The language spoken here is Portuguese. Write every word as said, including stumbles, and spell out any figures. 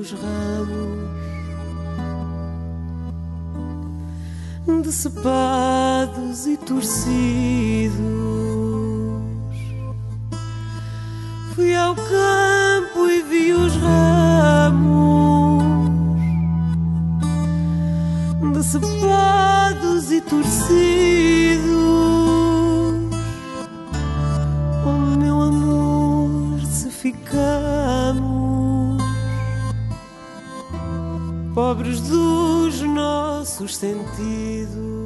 os ramos decepados e torcidos. Fui ao campo e vi os ramos decepados e torcidos. Oh, meu amor, se ficamos pobres dos nossos sentidos.